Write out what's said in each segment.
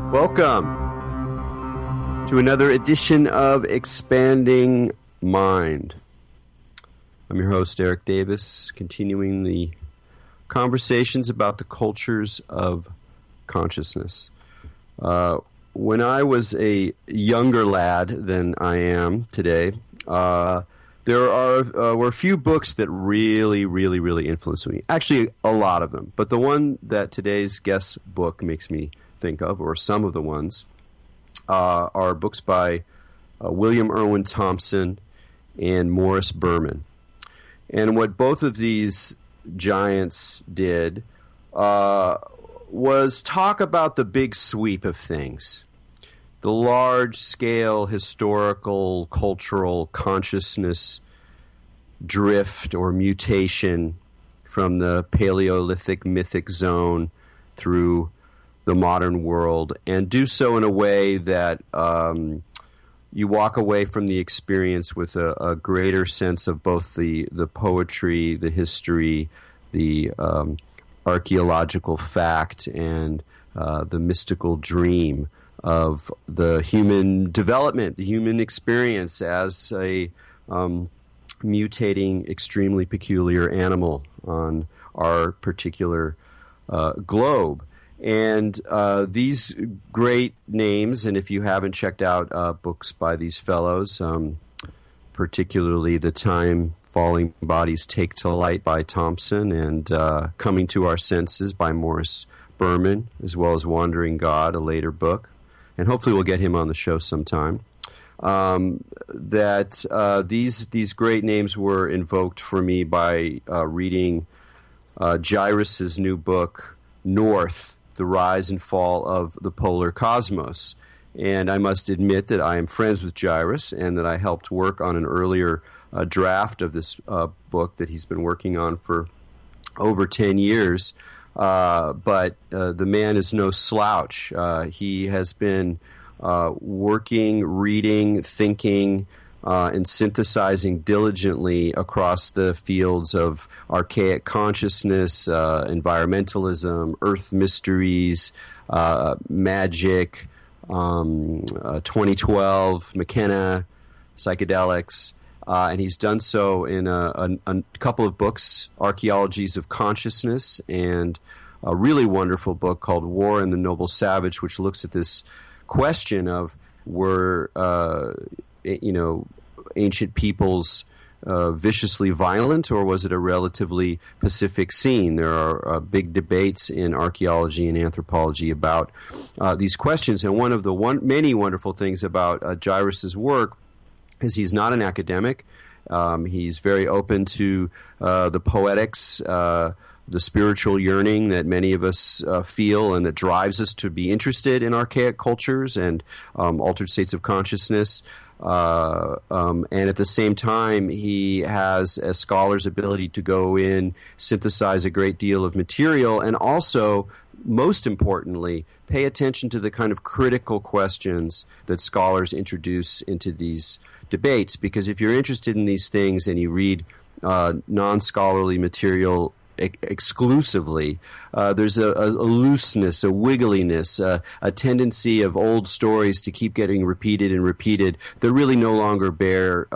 Welcome to another edition of Expanding Mind. I'm your host, Eric Davis, continuing the conversations about the cultures of consciousness. When I was a younger lad than I am today, there were a few books that really influenced me. Actually, a lot of them. But the one that today's guest book makes me think of, or some of the ones, are books by William Irwin Thompson and Morris Berman. And what both of these giants did was talk about the big sweep of things, the large-scale historical, cultural consciousness drift or mutation from the Paleolithic mythic zone through the modern world, and do so in a way that you walk away from the experience with a greater sense of both the poetry, the history, the archaeological fact, and the mystical dream of the human development, the human experience as a mutating, extremely peculiar animal on our particular globe. And these great names, and if you haven't checked out books by these fellows, particularly The Time Falling Bodies Take to Light by Thompson and Coming to Our Senses by Morris Berman, as well as Wandering God, a later book, and hopefully we'll get him on the show sometime, these great names were invoked for me by reading Jairus' new book, North, The Rise and Fall of the Polar Cosmos. And I must admit that I am friends with Jairus and that I helped work on an earlier draft of this book that he's been working on for over 10 years. But the man is no slouch. He has been working, reading, thinking, and synthesizing diligently across the fields of archaic consciousness, environmentalism, earth mysteries, magic, 2012, McKenna, psychedelics, and he's done so in a couple of books, Archaeologies of Consciousness, and a really wonderful book called War and the Noble Savage, which looks at this question of were ancient peoples viciously violent, or was it a relatively pacific scene? There are big debates in archaeology and anthropology about these questions, and one of the many wonderful things about Jairus' work is he's not an academic. He's very open to the poetics, the spiritual yearning that many of us feel and that drives us to be interested in archaic cultures and altered states of consciousness. And at the same time, he has a scholar's ability to go in, synthesize a great deal of material, and also, most importantly, pay attention to the kind of critical questions that scholars introduce into these debates. Because if you're interested in these things and you read non-scholarly material exclusively, there's a looseness, a wiggliness, a tendency of old stories to keep getting repeated and repeated that really no longer bear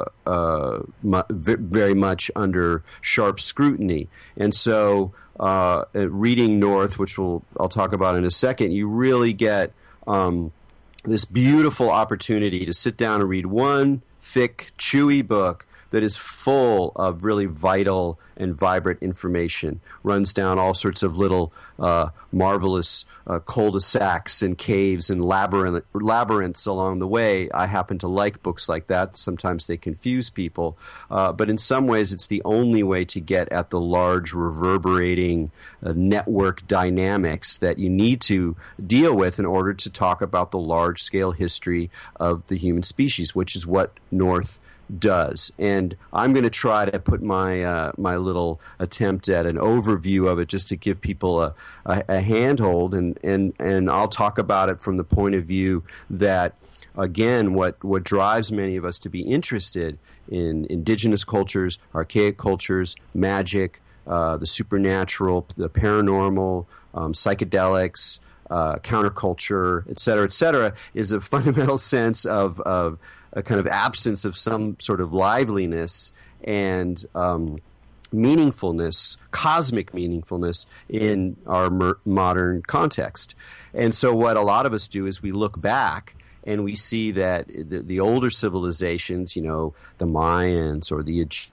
very much under sharp scrutiny. And so reading North, which I'll talk about in a second, you really get this beautiful opportunity to sit down and read one thick, chewy book that is full of really vital and vibrant information, runs down all sorts of little marvelous cul-de-sacs and caves and labyrinths along the way. I happen to like books like that. Sometimes they confuse people, but in some ways it's the only way to get at the large reverberating network dynamics that you need to deal with in order to talk about the large-scale history of the human species, which is what North does. And I'm going to try to put my my little attempt at an overview of it just to give people a handhold, and I'll talk about it from the point of view that, again, what drives many of us to be interested in indigenous cultures, archaic cultures, magic, the supernatural, the paranormal, psychedelics, counterculture, et cetera, is a fundamental sense of a kind of absence of some sort of liveliness and meaningfulness, cosmic meaningfulness in our modern context. And so what a lot of us do is we look back and we see that the older civilizations, the Mayans or the Egyptians,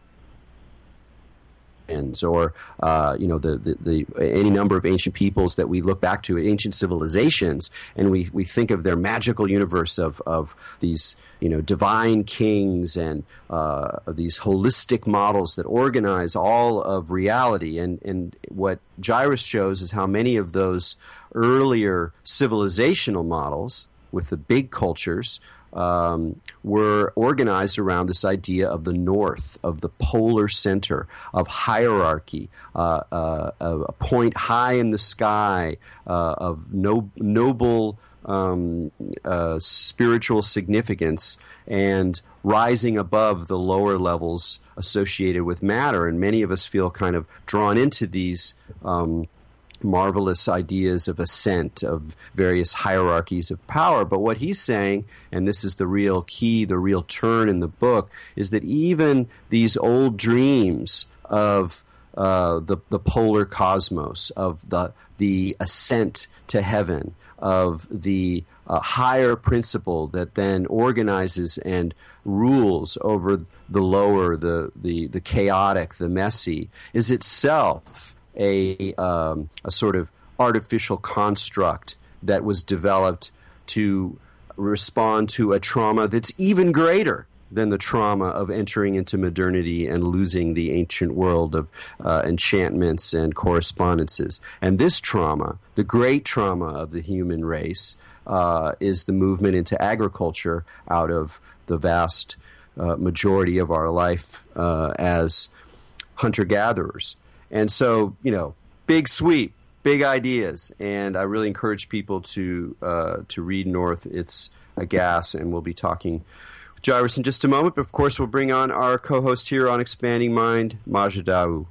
or the any number of ancient peoples that we look back to, ancient civilizations, and we think of their magical universe of these divine kings and these holistic models that organize all of reality. And what Jairus shows is how many of those earlier civilizational models with the big cultures were organized around this idea of the North, of the polar center, of hierarchy, a point high in the sky, of noble spiritual significance, and rising above the lower levels associated with matter. And many of us feel kind of drawn into these marvelous ideas of ascent, of various hierarchies of power. But what he's saying, and this is the real key, the real turn in the book, is that even these old dreams of the polar cosmos, of the ascent to heaven, of the higher principle that then organizes and rules over the lower, the chaotic, the messy, is itself a sort of artificial construct that was developed to respond to a trauma that's even greater than the trauma of entering into modernity and losing the ancient world of enchantments and correspondences. And this trauma, the great trauma of the human race, is the movement into agriculture out of the vast majority of our life as hunter-gatherers. And so, big sweep, big ideas, and I really encourage people to read North. It's a gas, and we'll be talking with Jairus in just a moment. But of course, we'll bring on our co-host here on Expanding Mind, Maja Dawu.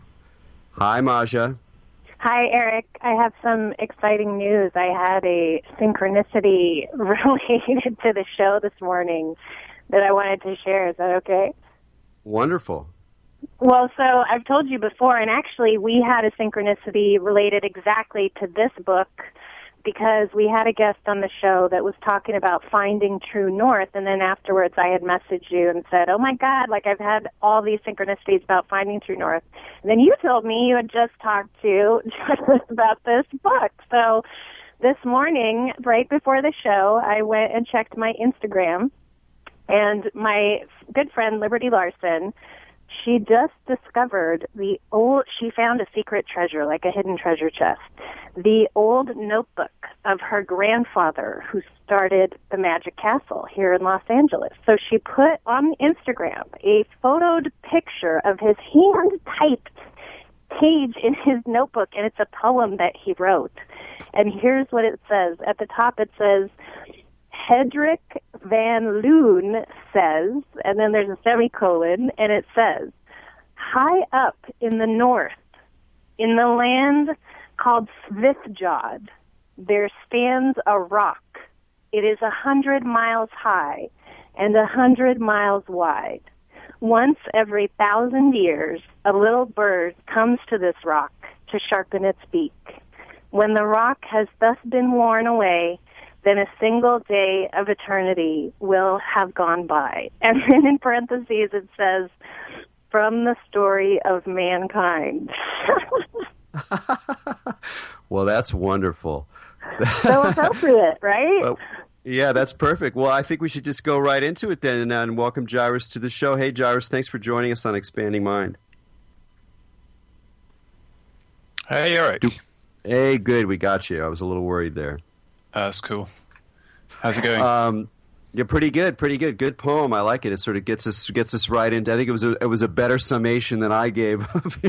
Hi, Maja. Hi, Eric. I have some exciting news. I had a synchronicity related to the show this morning that I wanted to share. Is that okay? Wonderful. Well, so I've told you before, and actually we had a synchronicity related exactly to this book because we had a guest on the show that was talking about finding true north, and then afterwards I had messaged you and said, oh my God, I've had all these synchronicities about finding true north. And then you told me you had just talked to Jairus about this book. So this morning, right before the show, I went and checked my Instagram, and my good friend Liberty Larson, she just discovered she found a secret treasure, like a hidden treasure chest, the old notebook of her grandfather who started the Magic Castle here in Los Angeles. So she put on Instagram a photoed picture of his hand-typed page in his notebook, and it's a poem that he wrote. And here's what it says. At the top it says, Hedrick Van Loon says, and then there's a semicolon, and it says, high up in the north, in the land called Svithjod, there stands a rock. It is 100 miles high and 100 miles wide. Once every 1,000 years, a little bird comes to this rock to sharpen its beak. When the rock has thus been worn away, then a single day of eternity will have gone by. And then in parentheses it says, from the story of mankind. Well, that's wonderful. So appropriate, right? Well, yeah, that's perfect. Well, I think we should just go right into it then and welcome Jairus to the show. Hey, Jairus, thanks for joining us on Expanding Mind. Hey, Eric. Hey, good. We got you. I was a little worried there. That's cool. How's it going? Yeah, pretty good, pretty good. Good poem. I like it. It sort of gets us right into. I think it was a better summation than I gave of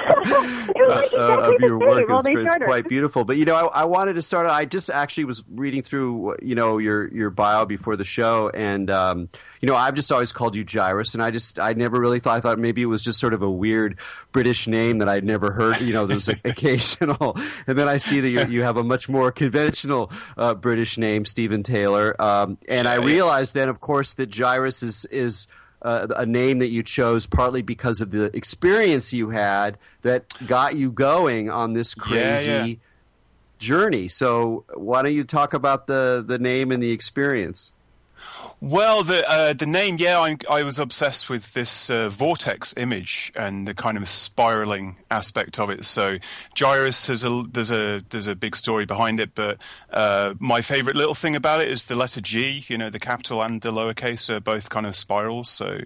your work. It's quite beautiful. But I wanted to start. I just actually was reading through your bio before the show, and I've just always called you Jairus, and I never really thought. I thought maybe it was just sort of a weird British name that I'd never heard. There was occasional, and then I see that you have a much more conventional British name, Stephen Taylor, and I realized then, of course, that Jairus is a name that you chose partly because of the experience you had that got you going on this crazy journey. So why don't you talk about the name and the experience? Well, the name, I was obsessed with this vortex image and the kind of spiraling aspect of it. So Jairus there's a big story behind it, but my favorite little thing about it is the letter G. The capital and the lowercase are both kind of spirals. So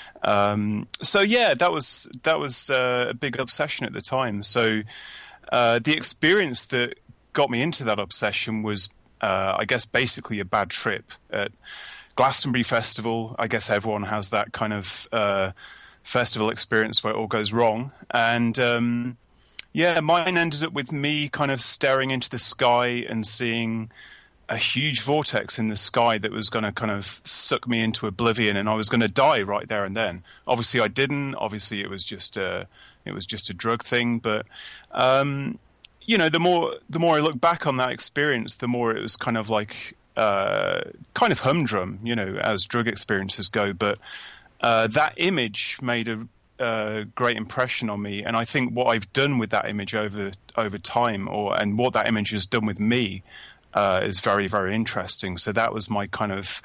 that was a big obsession at the time. So the experience that got me into that obsession was, I guess, basically a bad trip at Glastonbury Festival. I guess everyone has that kind of festival experience where it all goes wrong. And mine ended up with me kind of staring into the sky and seeing a huge vortex in the sky that was going to kind of suck me into oblivion, and I was going to die right there and then. Obviously, I didn't. Obviously, it was just a drug thing. But the more I look back on that experience, the more it was kind of like kind of humdrum, as drug experiences go. But that image made a great impression on me, and I think what I've done with that image over time, and what that image has done with me, is very, very interesting. So that was my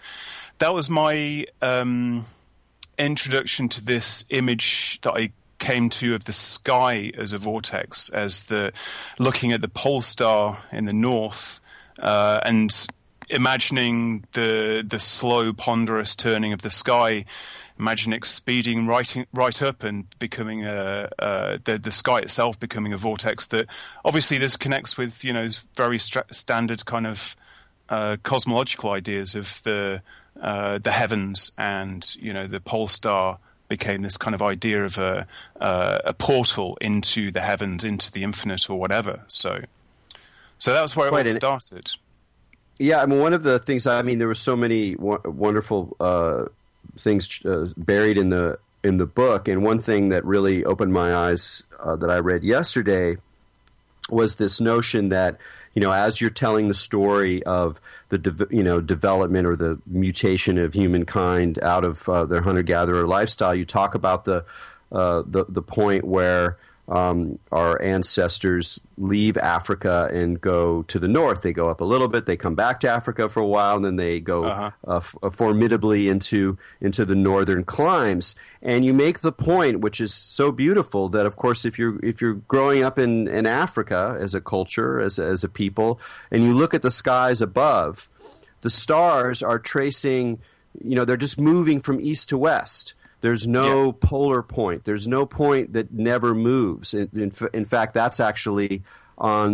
introduction to this image that I came to of the sky as a vortex, as looking at the pole star in the north, and imagining the slow, ponderous turning of the sky. Imagine it speeding right up and becoming the sky itself becoming a vortex. That obviously this connects with very standard kind of cosmological ideas of the heavens, and the pole star became this kind of idea of a portal into the heavens, into the infinite or whatever. So that was where it all started. Yeah, I mean, one of the things, there were so many wonderful things buried in the book, and one thing that really opened my eyes that I read yesterday was this notion that, as you're telling the story of the development or the mutation of humankind out of their hunter-gatherer lifestyle, you talk about the point where our ancestors leave Africa and go to the north. They go up a little bit, they come back to Africa for a while, and then they go formidably into the northern climes. And you make the point, which is so beautiful, that of course if you're growing up in Africa as a culture, as a people, and you look at the skies above, the stars are tracing, they're just moving from east to west. There's no polar point. There's no point that never moves. In fact, that's actually on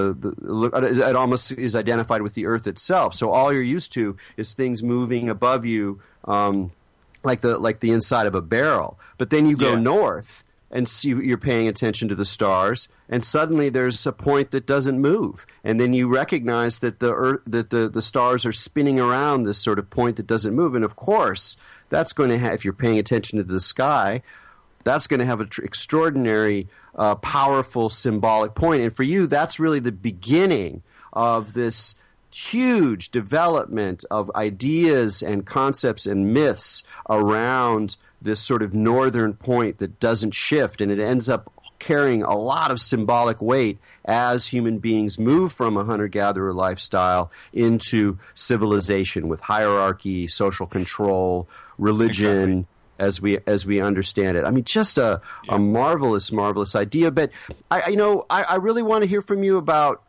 it almost is identified with the Earth itself. So all you're used to is things moving above you, like the inside of a barrel. But then you go north and see, you're paying attention to the stars, and suddenly there's a point that doesn't move, and then you recognize that the stars are spinning around this sort of point that doesn't move, and of course, that's going to have, if you're paying attention to the sky, that's going to have an extraordinary, powerful symbolic point. And for you, that's really the beginning of this huge development of ideas and concepts and myths around this sort of northern point that doesn't shift, and it ends up carrying a lot of symbolic weight as human beings move from a hunter-gatherer lifestyle into civilization with hierarchy, social control, religion, exactly, as we understand it. I mean, just a marvelous, marvelous idea. But I really want to hear from you about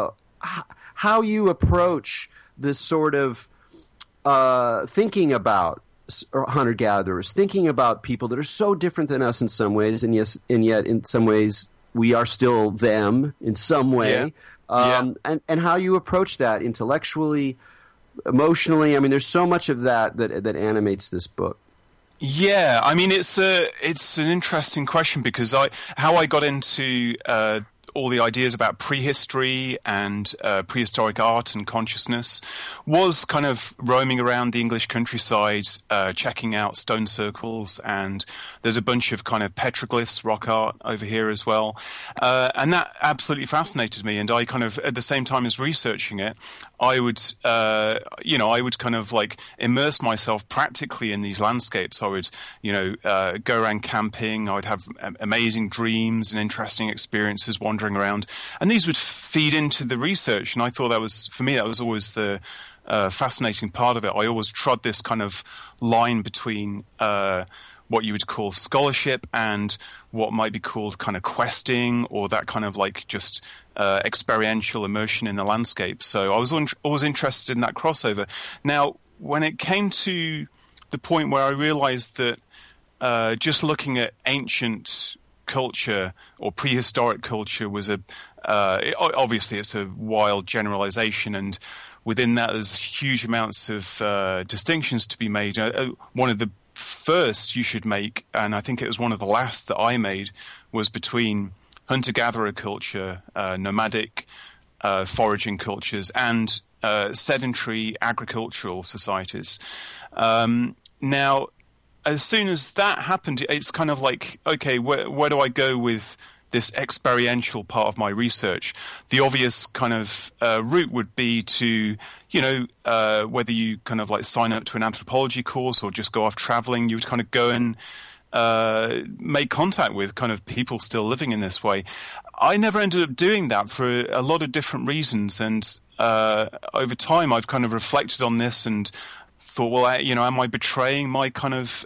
how you approach this sort of thinking about hunter-gatherers, thinking about people that are so different than us in some ways, and yet in some ways we are still them in some way, and how you approach that intellectually, emotionally? I mean, there's so much of that animates this book. Yeah, I mean, it's an interesting question because how I got into all the ideas about prehistory and prehistoric art and consciousness was kind of roaming around the English countryside, checking out stone circles, and there's a bunch of kind of petroglyphs, rock art over here as well. And that absolutely fascinated me. And I kind of, at the same time as researching it, I would kind of like immerse myself practically in these landscapes. I would, go around camping. I would have amazing dreams and interesting experiences wandering around, and these would feed into the research. And I thought that was always the fascinating part of it. I always trod this kind of line between what you would call scholarship and what might be called kind of questing, or that kind of like just experiential immersion in the landscape. So I was always interested in that crossover. Now, when it came to the point where I realized that just looking at ancient culture or prehistoric culture was obviously it's a wild generalization, and within that there's huge amounts of distinctions to be made. One of the first you should make, and I think it was one of the last that I made, was between hunter-gatherer culture, nomadic foraging cultures, and sedentary agricultural societies. Now, as soon as that happened, it's kind of like, okay, where do I go with this experiential part of my research? The obvious kind of route would be to, whether you kind of like sign up to an anthropology course or just go off traveling, you would kind of go and make contact with kind of people still living in this way. I never ended up doing that for a lot of different reasons, and over time I've kind of reflected on this and thought, well, am I betraying my kind of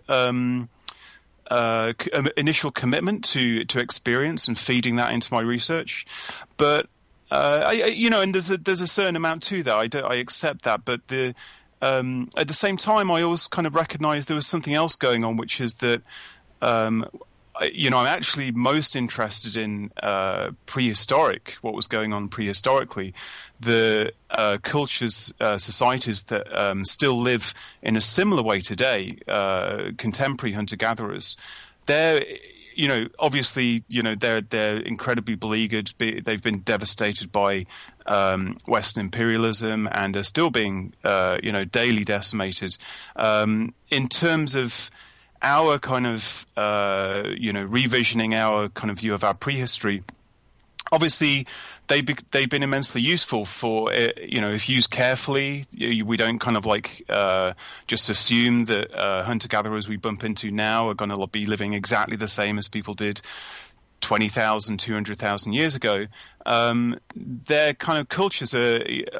initial commitment to experience and feeding that into my research? But and there's a certain amount to that. I accept that, but at the same time, I always kind of recognized there was something else going on, which is that I'm actually most interested in prehistoric, what was going on prehistorically, the cultures, societies that still live in a similar way today, contemporary hunter-gatherers. They're, obviously, they're incredibly beleaguered. They've been devastated by Western imperialism and are still being, daily decimated. In terms of our kind of, revisioning our kind of view of our prehistory, obviously they've been immensely useful for, if used carefully. We don't kind of like just assume that hunter-gatherers we bump into now are going to be living exactly the same as people did 20,000, 200,000 years ago. Their kind of cultures are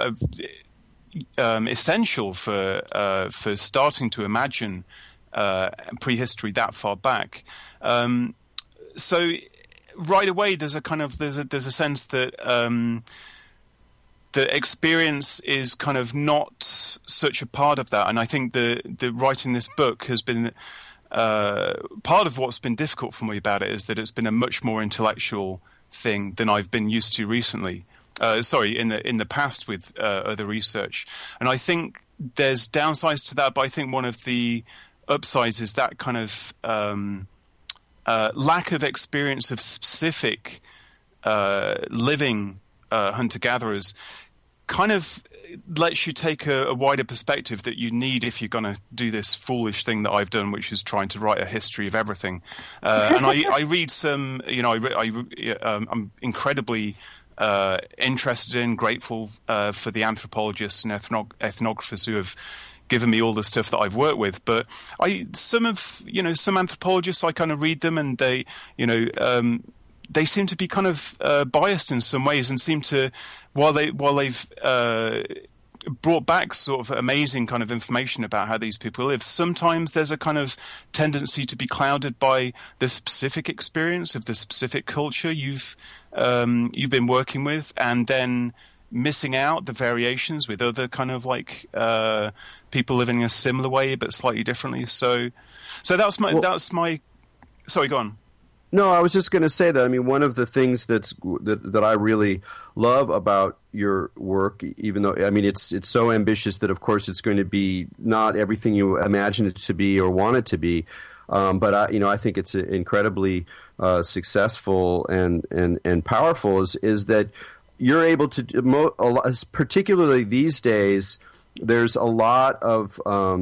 essential for starting to imagine prehistory that far back. So right away there's a sense that the experience is kind of not such a part of that. And I think the writing this book has been part of what's been difficult for me about it is that it's been a much more intellectual thing than I've been used to recently. In the past with other research. And I think there's downsides to that, but I think one of the upsides is that kind of lack of experience of specific living hunter-gatherers kind of lets you take a wider perspective that you need if you're going to do this foolish thing that I've done, which is trying to write a history of everything. And I read some, I'm incredibly interested in, grateful for the anthropologists and ethnographers who have given me all the stuff that I've worked with. But some anthropologists, I kind of read them and they seem to be kind of biased in some ways and seem to, while they've brought back sort of amazing kind of information about how these people live, sometimes there's a kind of tendency to be clouded by the specific experience of the specific culture you've been working with, and then missing out the variations with other kind of like people living in a similar way but slightly differently. So that's my. Sorry, go on. No, I was just going to say that. I mean, one of the things that I really love about your work, even though I mean it's so ambitious that of course it's going to be not everything you imagine it to be or want it to be, but I think it's incredibly successful and powerful. Is that you're able to, particularly these days, there's a lot of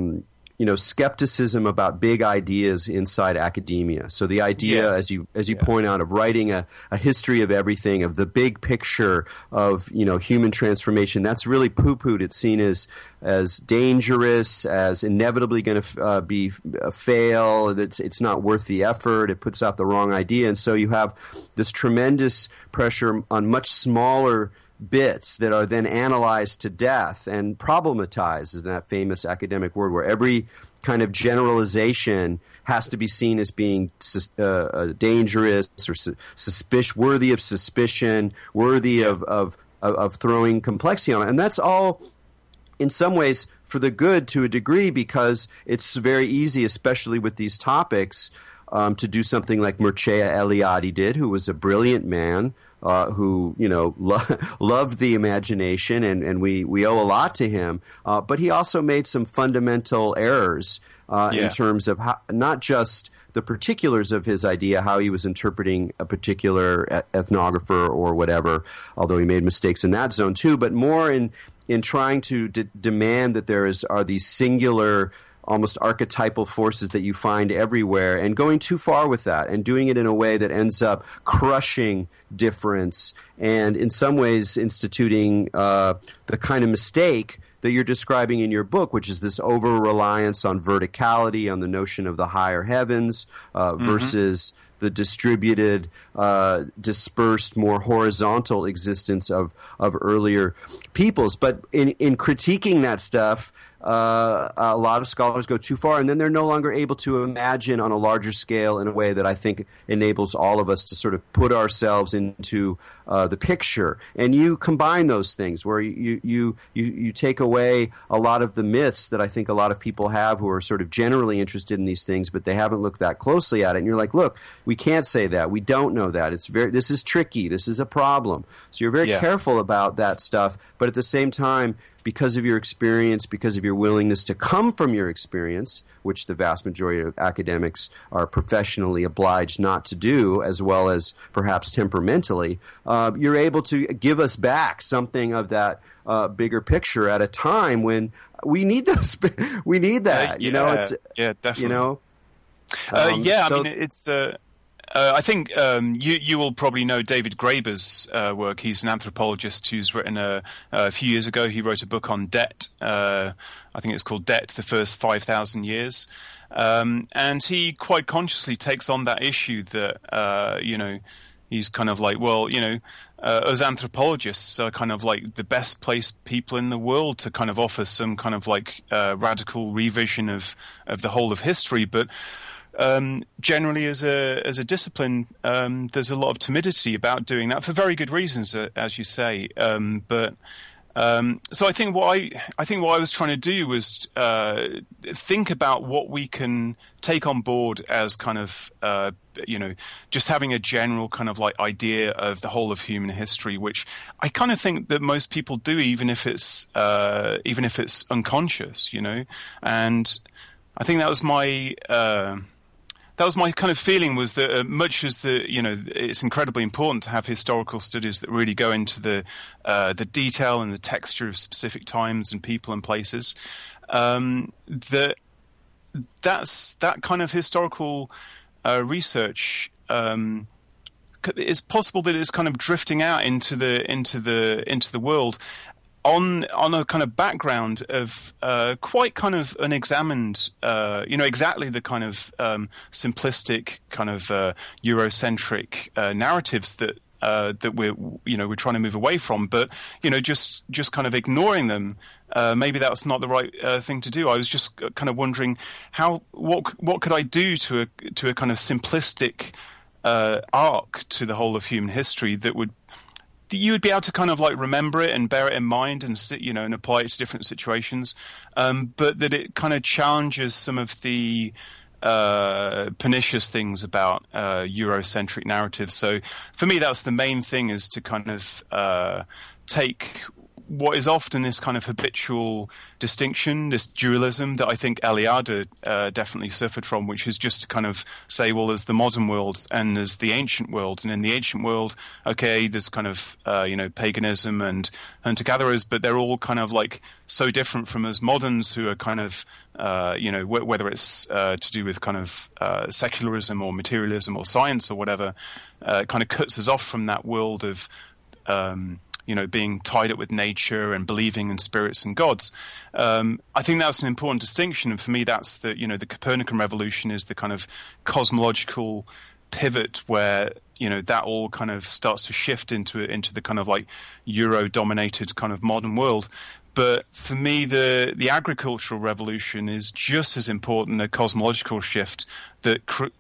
skepticism about big ideas inside academia. So the idea, as you point out, of writing a history of everything, of the big picture of human transformation, that's really poo-pooed. It's seen as dangerous, as inevitably going to be a fail. It's not worth the effort. It puts out the wrong idea, and so you have this tremendous pressure on much smaller bits that are then analyzed to death and problematized, is that famous academic word, where every kind of generalization has to be seen as being dangerous or worthy of suspicion, worthy of throwing complexity on it. And that's all, in some ways, for the good to a degree, because it's very easy, especially with these topics, to do something like Mircea Eliade did, who was a brilliant man, who loved the imagination, and we owe a lot to him. But he also made some fundamental errors in terms of not just the particulars of his idea, how he was interpreting a particular ethnographer or whatever, although he made mistakes in that zone too, but more in trying to demand that are these singular, almost archetypal forces that you find everywhere, and going too far with that and doing it in a way that ends up crushing difference and in some ways instituting the kind of mistake that you're describing in your book, which is this over-reliance on verticality, on the notion of the higher heavens versus the distributed, dispersed, more horizontal existence of earlier peoples. But in critiquing that stuff, a lot of scholars go too far, and then they're no longer able to imagine on a larger scale in a way that I think enables all of us to sort of put ourselves into the picture. And you combine those things where you take away a lot of the myths that I think a lot of people have who are sort of generally interested in these things, but they haven't looked that closely at it. And you're like, look, we can't say that. We don't know that. This is tricky. This is a problem. So you're very careful about that stuff, but at the same time, because of your experience, because of your willingness to come from your experience, which the vast majority of academics are professionally obliged not to do, as well as perhaps temperamentally, you're able to give us back something of that bigger picture at a time when we need those. We need that. Definitely. I mean, it's. I think you will probably know David Graeber's work. He's an anthropologist who's written a few years ago. He wrote a book on debt. I think it's called Debt: The First 5,000 Years. And he quite consciously takes on that issue that he's kind of like, well, as anthropologists are kind of like the best placed people in the world to kind of offer some kind of like radical revision of the whole of history, but generally, as a discipline, there's a lot of timidity about doing that for very good reasons, as you say. So I think what I was trying to do was think about what we can take on board as kind of just having a general kind of like idea of the whole of human history, which I kind of think that most people do, even if it's unconscious, And I think that was my. That was my kind of feeling, was that much as it's incredibly important to have historical studies that really go into the detail and the texture of specific times and people and places, that kind of historical research it's possible that it's kind of drifting out into the world on a kind of background of quite kind of unexamined, exactly the kind of simplistic kind of Eurocentric narratives that we're trying to move away from, but just kind of ignoring them. Maybe that's not the right thing to do. I was just kind of wondering what could I do to a kind of simplistic arc to the whole of human history that you would be able to kind of like remember it and bear it in mind and and apply it to different situations, but that it kind of challenges some of the pernicious things about Eurocentric narratives. So for me, that's the main thing, is to kind of take what is often this kind of habitual distinction, this dualism that I think Eliade definitely suffered from, which is just to kind of say, well, there's the modern world and there's the ancient world. And in the ancient world, okay, there's kind of, paganism and hunter-gatherers, but they're all kind of like so different from us moderns who are kind of, whether it's to do with kind of secularism or materialism or science or whatever, kind of cuts us off from that world of being tied up with nature and believing in spirits and gods. I think that's an important distinction. And for me, that's the Copernican revolution is the kind of cosmological pivot where, that all kind of starts to shift into the kind of like Euro-dominated kind of modern world. But for me, the agricultural revolution is just as important, a cosmological shift that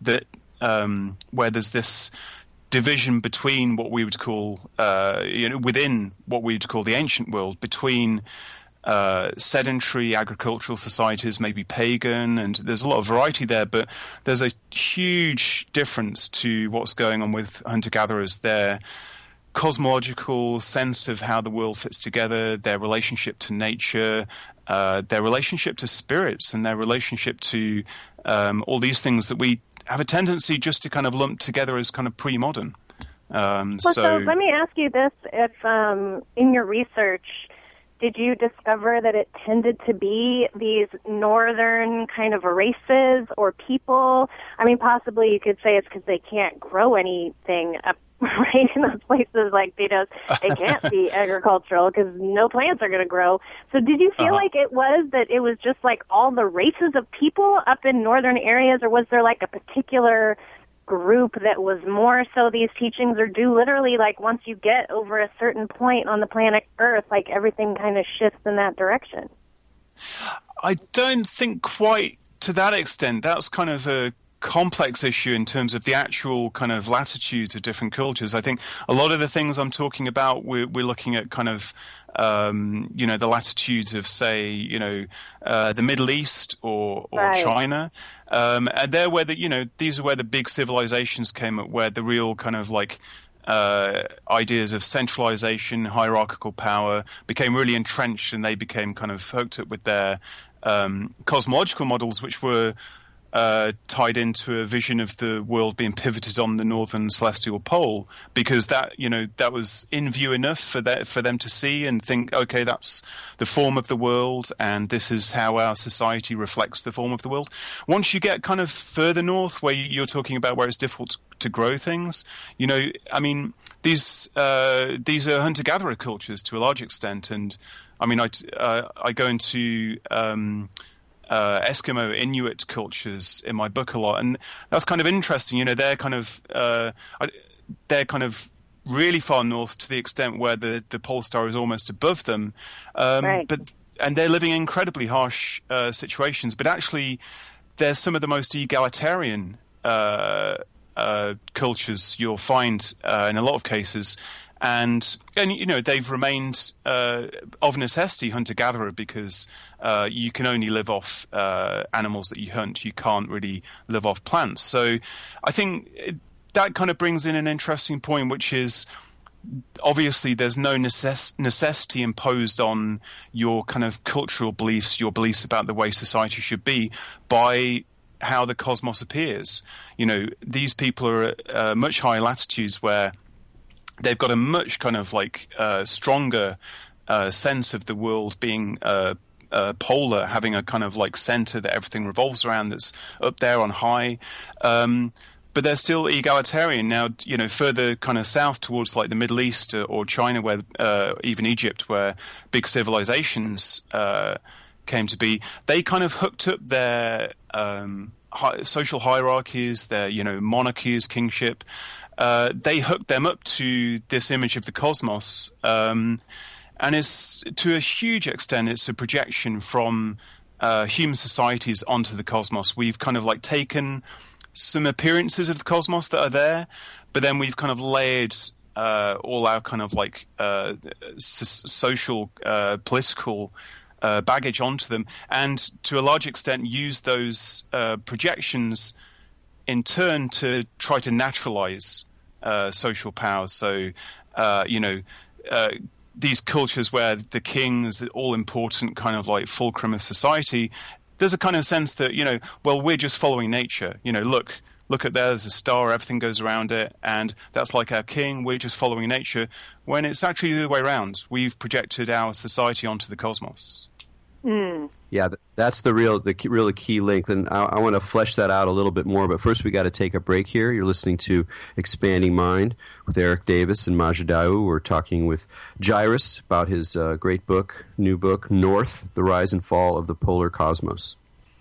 where there's this division between what we would call, within what we would call the ancient world, between sedentary agricultural societies, maybe pagan, and there's a lot of variety there, but there's a huge difference to what's going on with hunter-gatherers. Their cosmological sense of how the world fits together, their relationship to nature, their relationship to spirits, and their relationship to all these things that we have a tendency just to kind of lump together as kind of pre-modern. So let me ask you this. If in your research, did you discover that it tended to be these northern kind of races or people? I mean, possibly you could say it's because they can't grow anything up right in those places, like they can't be agricultural because no plants are going to grow. So did you feel like it was just like all the races of people up in northern areas, or was there like a particular group that was more so these teachings, or do literally like once you get over a certain point on the planet Earth, like everything kind of shifts in that direction? I don't think quite to that extent. That's kind of a complex issue in terms of the actual kind of latitudes of different cultures. I think a lot of the things I'm talking about, we're looking at kind of, the latitudes of, say, the Middle East or right. China. And they're where these are where the big civilizations came up, where the real kind of like, ideas of centralization, hierarchical power became really entrenched, and they became kind of hooked up with their, cosmological models, which were tied into a vision of the world being pivoted on the northern celestial pole, because that was in view enough for them to see and think, okay, that's the form of the world, and this is how our society reflects the form of the world. Once you get kind of further north, where you're talking about where it's difficult to grow things, I mean, these are hunter-gatherer cultures to a large extent, and I mean, I go into Eskimo Inuit cultures in my book a lot, and that's kind of interesting. They're kind of really far north to the extent where the pole star is almost above them, right. and they're living in incredibly harsh situations. But actually, they're some of the most egalitarian cultures you'll find in a lot of cases. And they've remained of necessity hunter-gatherer, because you can only live off animals that you hunt. You can't really live off plants. So I think that kind of brings in an interesting point, which is obviously there's no necessity imposed on your kind of cultural beliefs, your beliefs about the way society should be, by how the cosmos appears. These people are at much higher latitudes where they've got a much kind of like stronger sense of the world being polar, having a kind of like center that everything revolves around, that's up there on high. But they're still egalitarian. Now, further kind of south towards like the Middle East or China, where even Egypt, where big civilizations came to be, they kind of hooked up their social hierarchies, their monarchies, kingship. They hooked them up to this image of the cosmos, and it's, to a huge extent, it's a projection from human societies onto the cosmos. We've kind of like taken some appearances of the cosmos that are there, but then we've kind of layered all our kind of like social, political baggage onto them, and to a large extent use those projections in turn to try to naturalize social powers. So, these cultures where the king is the all-important kind of like fulcrum of society, there's a kind of sense that, we're just following nature. Look at there's a star, everything goes around it, and that's like our king, we're just following nature, when it's actually the other way around. We've projected our society onto the cosmos. Mm. Yeah, that's the really key link, and I want to flesh that out a little bit more. But first, we got to take a break here. You're listening to Expanding Mind with Eric Davis and Majid Daou. We're talking with Jairus about his great book, new book, North: The Rise and Fall of the Polar Cosmos.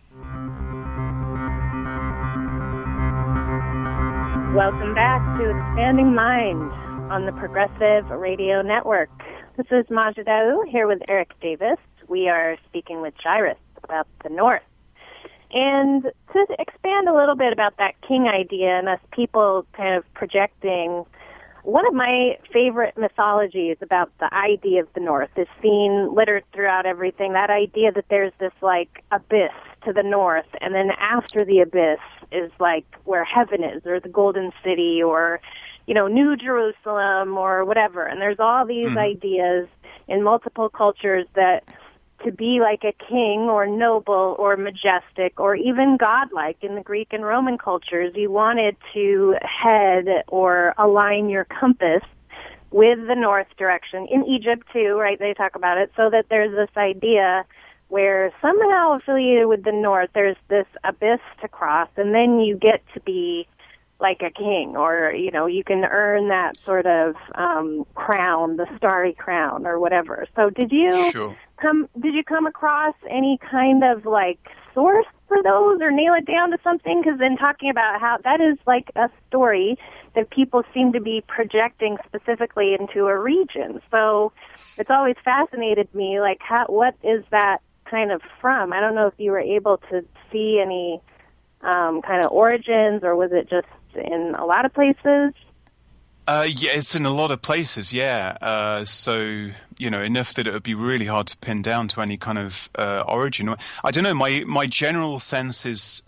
Welcome back to Expanding Mind on the Progressive Radio Network. This is Majid Daou here with Eric Davis. We are speaking with Jairus about the North. And to expand a little bit about that king idea and us people kind of projecting, one of my favorite mythologies about the idea of the North is seen littered throughout everything, that idea that there's this like abyss to the north, and then after the abyss is like where heaven is, or the Golden City, or New Jerusalem, or whatever. And there's all these ideas in multiple cultures that to be like a king or noble or majestic or even godlike in the Greek and Roman cultures, you wanted to head or align your compass with the north direction. In Egypt too, right, they talk about it, so that there's this idea where somehow affiliated with the north, there's this abyss to cross, and then you get to be like a king, or, you can earn that sort of crown, the starry crown, or whatever. So did you come across any kind of like source for those, or nail it down to something? Because then talking about how that is like a story that people seem to be projecting specifically into a region. So it's always fascinated me, like what is that kind of from? I don't know if you were able to see any kind of origins, or was it just in a lot of places? Yeah, it's in a lot of places, yeah. So, enough that it would be really hard to pin down to any kind of origin. I don't know, my general sense is,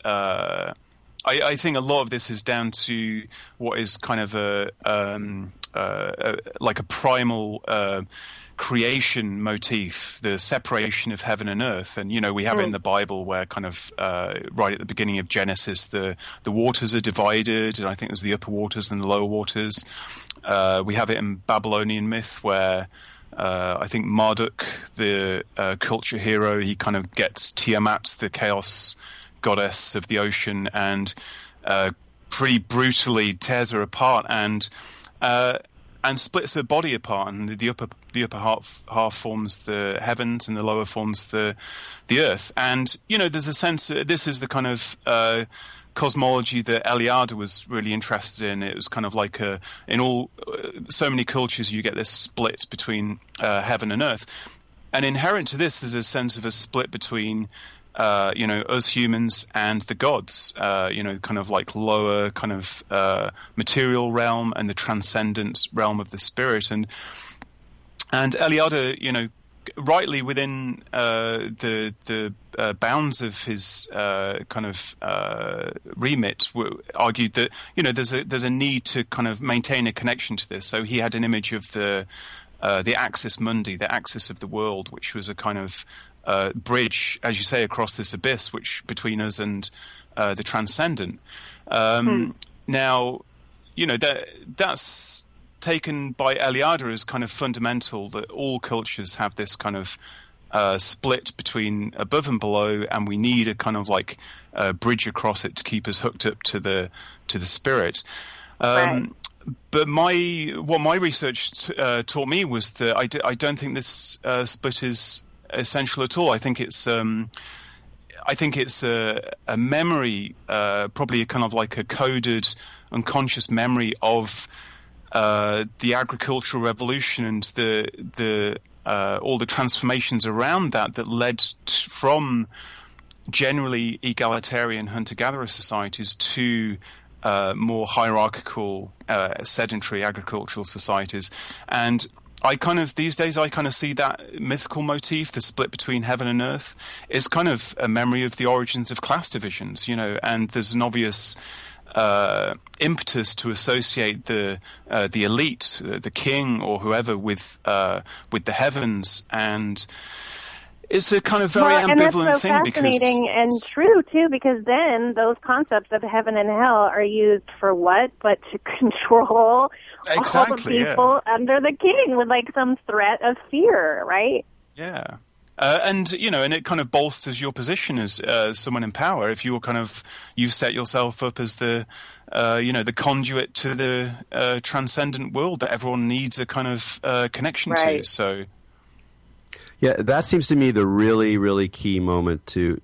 I think a lot of this is down to what is kind of like a primal creation motif, the separation of heaven and earth. And, we have it in the Bible where kind of right at the beginning of Genesis, the waters are divided, and I think there's the upper waters and the lower waters. We have it in Babylonian myth where I think Marduk, the culture hero, he kind of gets Tiamat, the chaos goddess of the ocean, and pretty brutally tears her apart and splits her body apart, and the upper half forms the heavens, and the lower forms the earth. And there's a sense this is the kind of cosmology that Eliade was really interested in. It was kind of like so many cultures you get this split between heaven and earth, and inherent to this, there's a sense of a split between us humans and the gods, kind of like lower kind of material realm and the transcendent realm of the spirit. And Eliade, rightly within the bounds of his kind of remit, argued that there's a need to kind of maintain a connection to this. So he had an image of the axis mundi, the axis of the world, which was a kind of bridge, as you say, across this abyss, which between us and the transcendent. Now, that's taken by Eliade as kind of fundamental, that all cultures have this kind of split between above and below, and we need a kind of like bridge across it to keep us hooked up to the spirit. Right. But what my research taught me was that I don't think this split is essential at all. I think it's a memory, probably a kind of like a coded, unconscious memory of the agricultural revolution and the all the transformations around that led from generally egalitarian hunter-gatherer societies to more hierarchical, sedentary agricultural societies. And I kind of these days I kind of see that mythical motif, the split between heaven and earth, is kind of a memory of the origins of class divisions, and there's an obvious impetus to associate the elite, the king or whoever, with the heavens, and it's a kind of very ambivalent thing. And that's so fascinating and true too, because then those concepts of heaven and hell are used for what? But to control all the people under the king with like some threat of fear, right? Yeah. And it kind of bolsters your position as someone in power if you've set yourself up as the conduit to the transcendent world that everyone needs a kind of connection to. So, yeah, that seems to me the really, really key moment to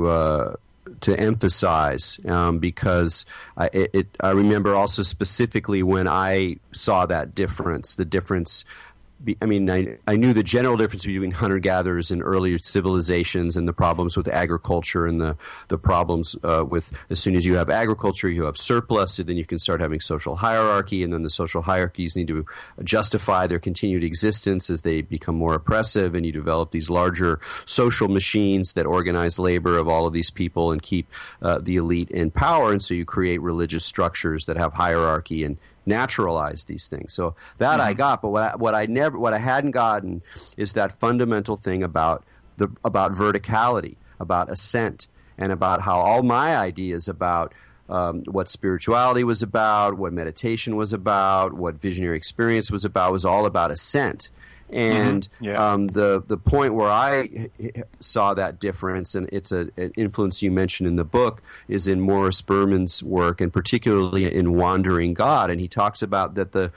emphasize, because I remember also specifically when I saw that difference, the difference. I mean, I knew the general difference between hunter-gatherers and earlier civilizations and the problems with agriculture and the problems with as soon as you have agriculture, you have surplus, so then you can start having social hierarchy, and then the social hierarchies need to justify their continued existence as they become more oppressive, and you develop these larger social machines that organize labor of all of these people and keep the elite in power, and so you create religious structures that have hierarchy and naturalize these things. So that I got, but what I hadn't gotten is that fundamental thing about verticality, about ascent, and about how all my ideas about what spirituality was about, what meditation was about, what visionary experience was all about ascent. And the point where I saw that difference, and it's an influence you mentioned in the book, is in Morris Berman's work, and particularly in Wandering God. And he talks about that the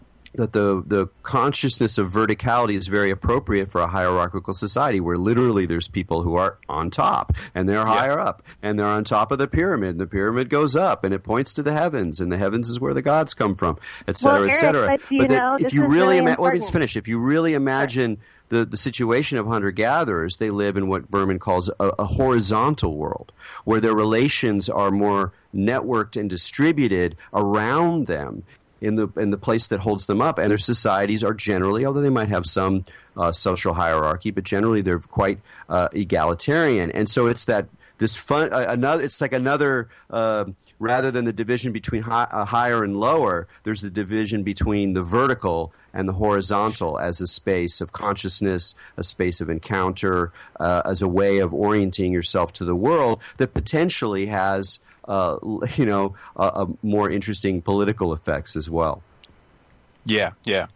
consciousness of verticality is very appropriate for a hierarchical society where literally there's people who are on top and they're higher up and they're on top of the pyramid, and the pyramid goes up and it points to the heavens, and the heavens is where the gods come from, et cetera, et cetera. But if you really if you really imagine the situation of hunter-gatherers, they live in what Berman calls a horizontal world, where their relations are more networked and distributed around them in the place that holds them up, and their societies are generally, although they might have some social hierarchy, but generally they're quite egalitarian. And so it's it's like another rather than the division between higher and lower, there's the division between the vertical and the horizontal as a space of consciousness, a space of encounter, as a way of orienting yourself to the world that potentially has more interesting political effects as well. Yeah.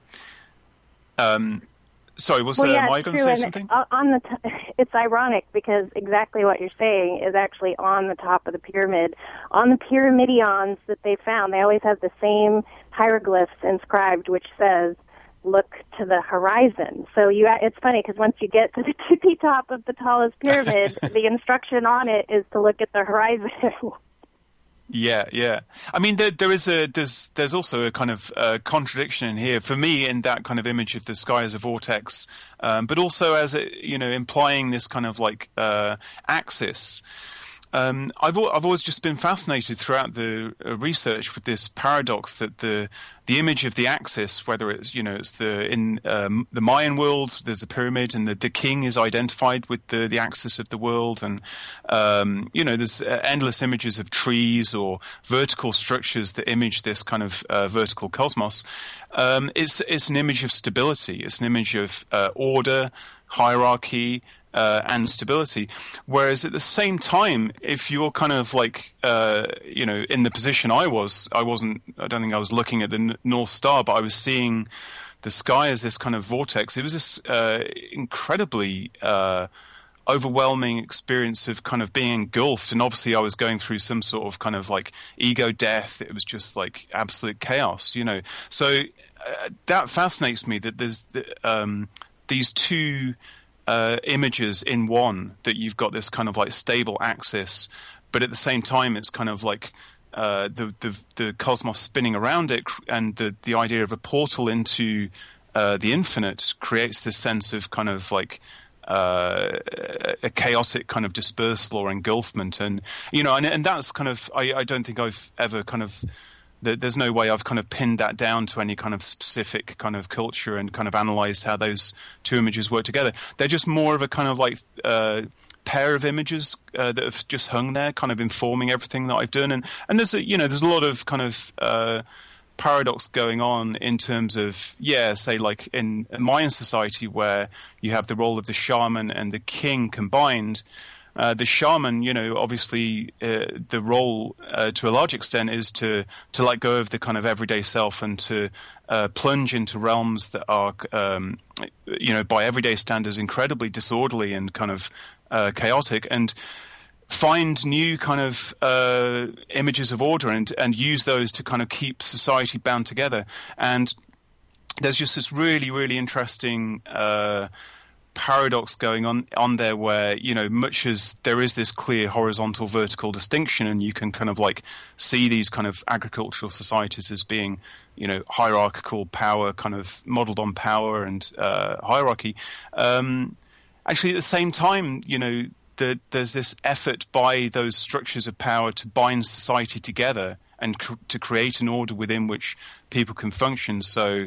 Sorry, am I going to say something? It's ironic because exactly what you're saying is actually on the top of the pyramid. On the pyramidions that they found, they always have the same hieroglyphs inscribed, which says, "Look to the horizon." So it's funny because once you get to the tippy top of the tallest pyramid, the instruction on it is to look at the horizon. Yeah. I mean, there's also a kind of contradiction in here for me in that kind of image of the sky as a vortex, but also as implying this kind of like axis. I've always just been fascinated throughout the research with this paradox that the image of the axis, whether it's it's in the Mayan world, there's a pyramid, and the king is identified with the axis of the world, and there's endless images of trees or vertical structures that image this kind of vertical cosmos. It's an image of stability. It's an image of order, hierarchy. And stability. Whereas at the same time, if you're kind of like, in the position I don't think I was looking at the North Star, but I was seeing the sky as this kind of vortex. It was this incredibly overwhelming experience of kind of being engulfed. And obviously I was going through some sort of kind of like ego death. It was just like absolute chaos, So that fascinates me that there's these two images in one, that you've got this kind of like stable axis, but at the same time it's kind of like the cosmos spinning around it, and the idea of a portal into the infinite creates this sense of kind of like a chaotic kind of dispersal or engulfment, and and that's kind of I don't think I've ever kind of there's no way I've kind of pinned that down to any kind of specific kind of culture and kind of analyzed how those two images work together. They're just more of a kind of like pair of images that have just hung there, kind of informing everything that I've done. And there's a lot of kind of paradox going on in terms of, say like in Mayan society where you have the role of the shaman and the king combined. The shaman, obviously the role to a large extent is to let go of the kind of everyday self and to plunge into realms that are, by everyday standards, incredibly disorderly and kind of chaotic, and find new kind of images of order and use those to kind of keep society bound together. And there's just this really, really interesting paradox going on there where, much as there is this clear horizontal vertical distinction, and you can kind of like see these kind of agricultural societies as being, hierarchical power, kind of modeled on power and hierarchy. Actually, at the same time, there's this effort by those structures of power to bind society together and to create an order within which people can function. So,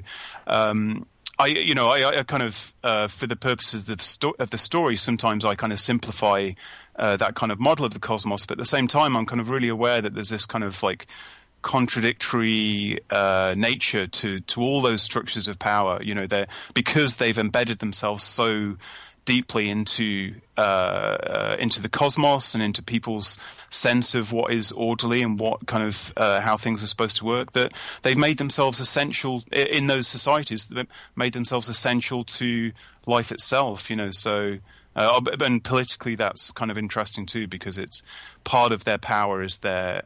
I kind of, for the purposes of the story, sometimes I kind of simplify that kind of model of the cosmos, but at the same time, I'm kind of really aware that there's this kind of like contradictory nature to all those structures of power. Because they've embedded themselves so deeply into the cosmos and into people's sense of what is orderly and what kind of how things are supposed to work, that they've made themselves essential in those societies. They've made themselves essential to life itself. So and politically that's kind of interesting too, because it's part of their power is their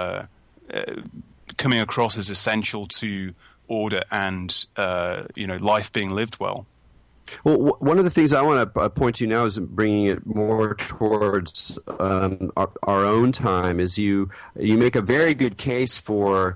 coming across as essential to order and life being lived well. Well, one of the things I want to point to now is bringing it more towards our own time. Is you make a very good case for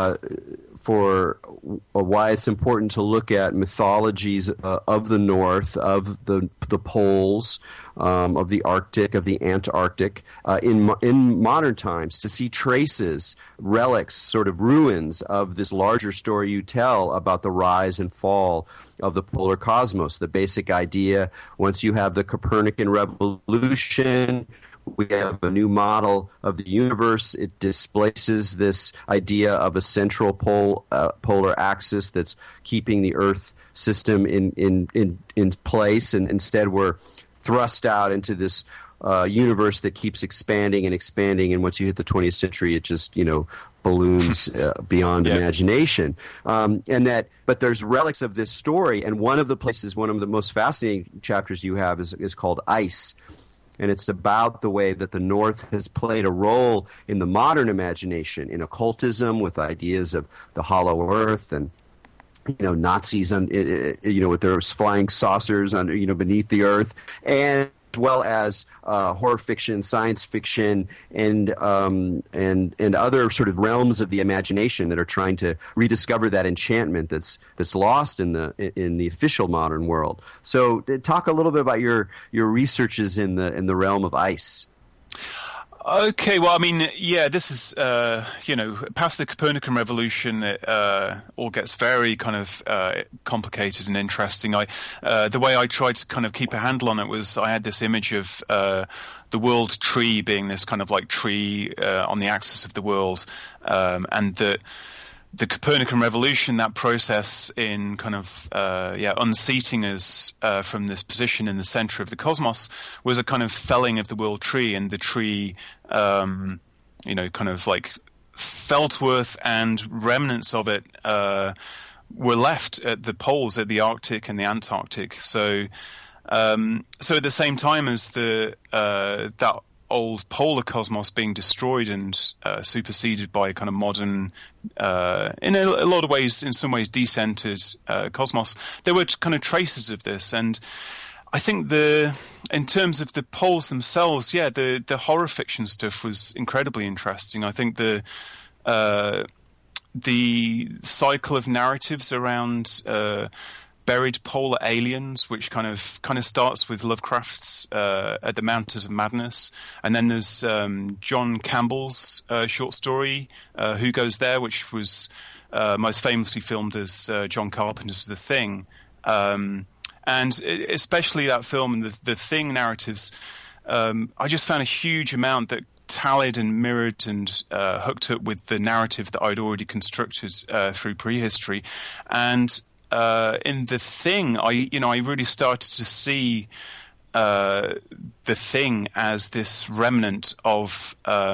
why it's important to look at mythologies of the North, of the poles, of the Arctic, of the Antarctic, in modern times, to see traces, relics, sort of ruins of this larger story you tell about the rise and fall of the polar cosmos. The basic idea, once you have the Copernican revolution, we have a new model of the universe. It displaces this idea of a central polar axis that's keeping the Earth system in place, and instead we're thrust out into this universe that keeps expanding and expanding. And once you hit the 20th century, it just balloons beyond imagination. But there's relics of this story, and one of the most fascinating chapters you have is called Ice. And it's about the way that the North has played a role in the modern imagination, in occultism, with ideas of the hollow earth and Nazis with their flying saucers under beneath the earth, and as well as horror fiction, science fiction, and other sort of realms of the imagination that are trying to rediscover that enchantment that's lost in the official modern world. So, talk a little bit about your researches in the realm of Ice. Okay, well, I mean, this is, past the Copernican revolution, it all gets very kind of complicated and interesting. The way I tried to kind of keep a handle on it was I had this image of the world tree being this kind of like tree on the axis of the world, and the Copernican revolution, that process in kind of unseating us from this position in the center of the cosmos, was a kind of felling of the world tree, and the tree, kind of like Feltworth and remnants of it were left at the poles, at the Arctic and the Antarctic. So at the same time as that old polar cosmos being destroyed and superseded by a kind of modern, in a lot of ways, in some ways, decentered cosmos, there were kind of traces of this. And I think in terms of the poles themselves, the horror fiction stuff was incredibly interesting. I think the cycle of narratives around Buried Polar Aliens, which kind of starts with Lovecraft's At the Mountains of Madness, and then there's John Campbell's short story Who Goes There, which was most famously filmed as John Carpenter's The Thing, and especially that film and the Thing narratives. I just found a huge amount that tallied and mirrored and hooked up with the narrative that I'd already constructed through prehistory. And in The Thing, I really started to see The Thing as this remnant of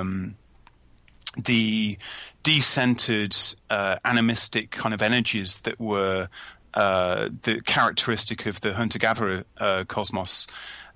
the decentered, animistic kind of energies that were the characteristic of the hunter-gatherer cosmos.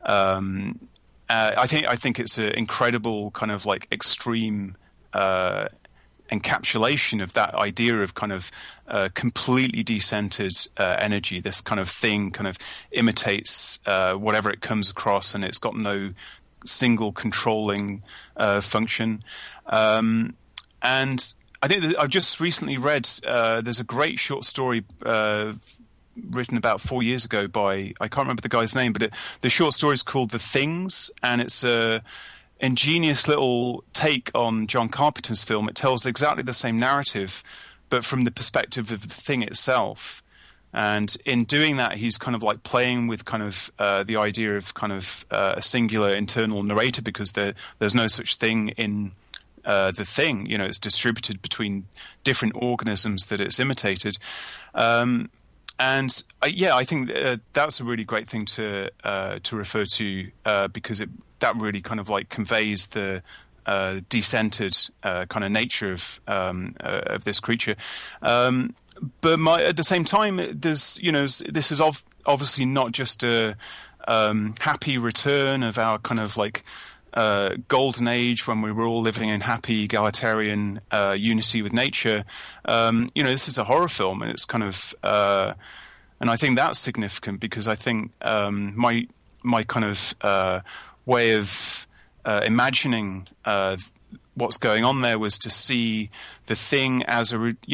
I think it's an incredible kind of like extreme encapsulation of that idea of kind of completely decentered energy. This kind of thing kind of imitates whatever it comes across, and it's got no single controlling function. And I think that I've just recently read there's a great short story written about 4 years ago by, I can't remember the guy's name, but the short story is called The Things, and it's a ingenious little take on John Carpenter's film. It tells exactly the same narrative, but from the perspective of the thing itself. And in doing that, he's kind of like playing with kind of the idea of kind of a singular internal narrator, because there's no such thing in the thing. You know, it's distributed between different organisms that it's imitated. And I think that's a really great thing to refer to because that really kind of like conveys the decentered kind of nature of this creature. But at the same time, there's this is obviously not just a happy return of our kind of like golden age when we were all living in happy egalitarian unity with nature. This is a horror film, and it's kind of and I think that's significant because I think my kind of way of imagining what's going on there was to see the thing as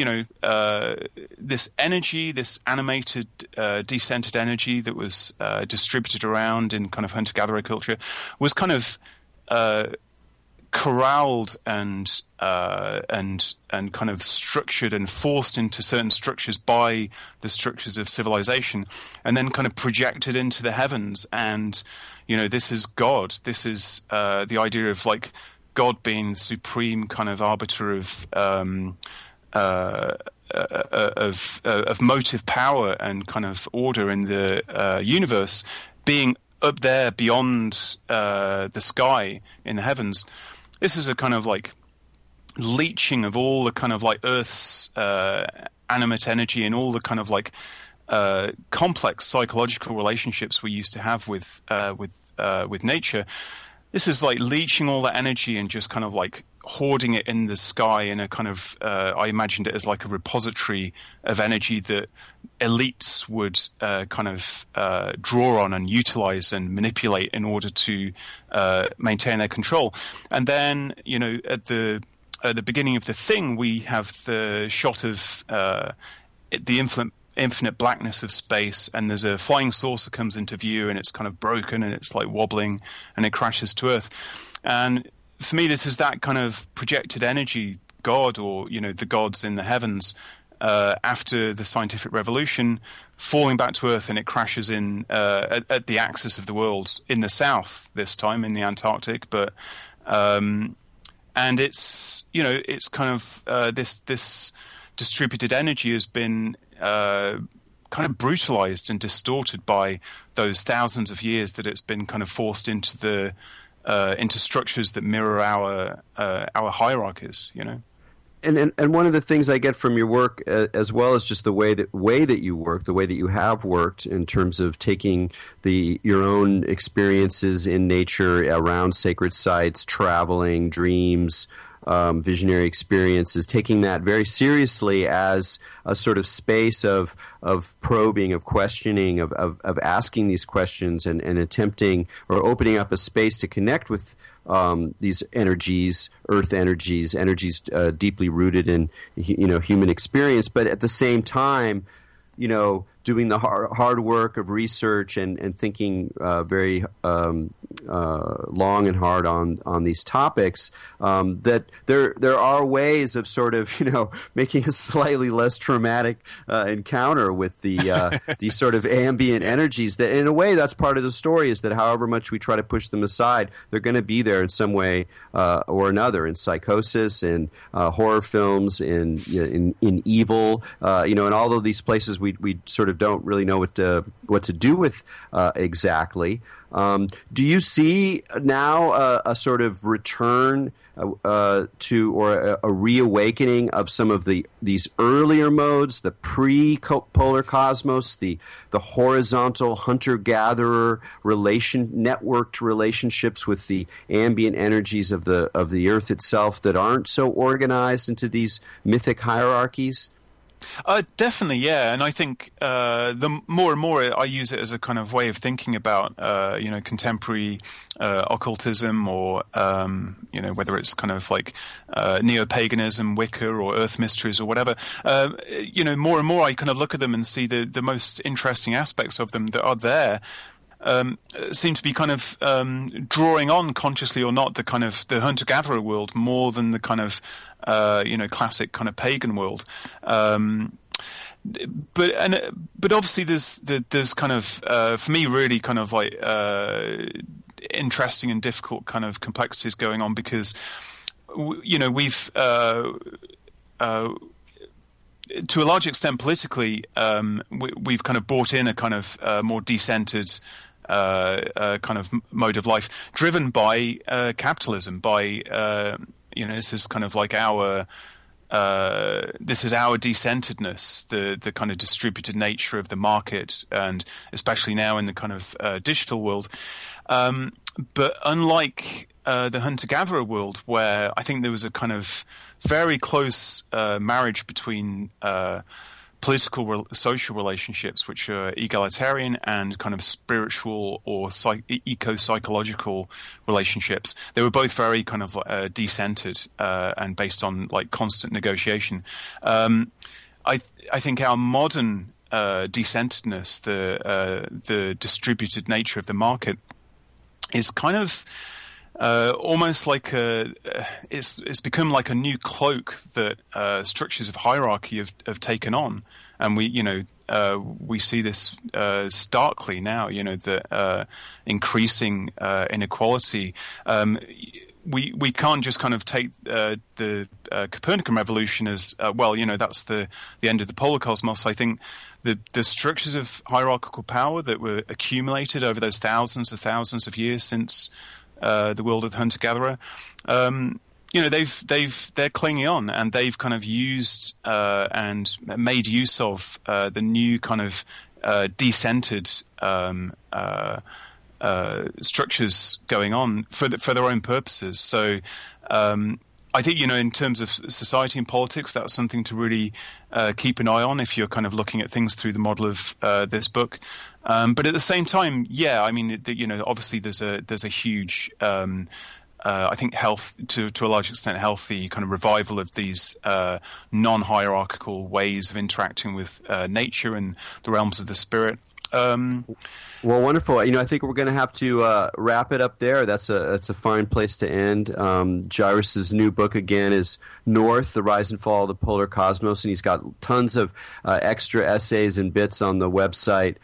this energy, this animated, decentered energy that was distributed around in kind of hunter-gatherer culture, was kind of corralled and kind of structured and forced into certain structures by the structures of civilization, and then kind of projected into the heavens. And this is God. This is the idea of like God being the supreme kind of arbiter of motive power and kind of order in the universe, being up there beyond the sky in the heavens. This is a kind of like leeching of all the kind of like Earth's animate energy and all the kind of like complex psychological relationships we used to have with nature. This is like leeching all that energy and just kind of like hoarding it in the sky in a kind of I imagined it as like a repository of energy that elites would kind of draw on and utilize and manipulate in order to maintain their control. And then at the beginning of the thing, we have the shot of the infinite blackness of space, and there's a flying saucer comes into view, and it's kind of broken and it's like wobbling, and it crashes to Earth. And for me, this is that kind of projected energy, God, or the gods in the heavens, after the scientific revolution, falling back to Earth, and it crashes in at the axis of the world in the south this time, in the Antarctic. But and it's it's kind of this distributed energy has been kind of brutalized and distorted by those thousands of years that it's been kind of forced into into structures that mirror our hierarchies, And one of the things I get from your work, as well as just the way that you work, the way that you have worked in terms of taking your own experiences in nature around sacred sites, traveling, dreams, visionary experiences, taking that very seriously as a sort of space of probing, of questioning, of asking these questions and attempting or opening up a space to connect with these energies, earth energies deeply rooted in human experience, but at the same time, doing the hard work of research and thinking very long and hard on these topics, that there are ways of sort of, making a slightly less traumatic encounter with the these sort of ambient energies. That in a way, that's part of the story, is that however much we try to push them aside, they're going to be there in some way or another, in psychosis, in horror films, in evil, in all of these places we sort of don't really know what to do with exactly. Do you see now a sort of return to, or a reawakening of some of these earlier modes, the pre-polar cosmos, the horizontal hunter-gatherer networked relationships with the ambient energies of the Earth itself that aren't so organized into these mythic hierarchies? Definitely, yeah. And I think the more and more I use it as a kind of way of thinking about, contemporary occultism, or, whether it's kind of like neo-paganism, Wicca, or Earth mysteries, or whatever. More and more I kind of look at them and see the most interesting aspects of them that are there. Seem to be kind of drawing on, consciously or not, the kind of the hunter-gatherer world more than the kind of classic kind of pagan world. But obviously there's kind of for me really kind of like interesting and difficult kind of complexities going on, because we've to a large extent politically we've kind of brought in a kind of more decentered kind of mode of life, driven by capitalism, by this is kind of like our decenteredness, the kind of distributed nature of the market, and especially now in the kind of digital world. But unlike the hunter-gatherer world, where I think there was a kind of very close marriage between political, social relationships, which are egalitarian, and kind of spiritual or eco-psychological relationships. They were both very kind of decentered and based on like constant negotiation. I think our modern decenteredness, the distributed nature of the market, is kind of almost like it's become like a new cloak that structures of hierarchy have taken on, and we see this starkly now. The increasing inequality. We can't just kind of take the Copernican revolution as well. That's the end of the polar cosmos. I think the structures of hierarchical power that were accumulated over those thousands of years since the world of the hunter-gatherer, they're clinging on, and they've kind of used and made use of the new kind of decentered structures going on for their own purposes. So I think, in terms of society and politics, that's something to really keep an eye on if you're kind of looking at things through the model of this book. But at the same time, yeah, I mean, obviously there's a huge, I think to a large extent, healthy kind of revival of these non-hierarchical ways of interacting with nature and the realms of the spirit. Well, wonderful. I think we're going to have to wrap it up there. That's a fine place to end. Jairus's new book again is North: The Rise and Fall of the Polar Cosmos, and he's got tons of extra essays and bits on the website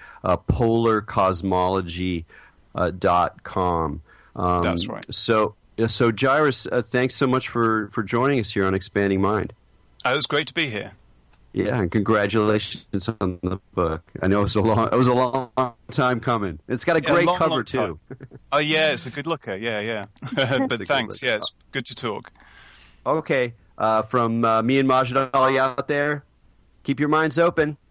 polarcosmology.com. That's right. So Jairus, thanks so much for joining us here on Expanding Mind. It was great to be here. Yeah, and congratulations on the book. I know it was a long time coming. It's got a great cover long too. Oh yeah, it's a good looker. Yeah. But thanks. Yeah, it's good to talk. Okay, from me and Majid Ali out there, keep your minds open.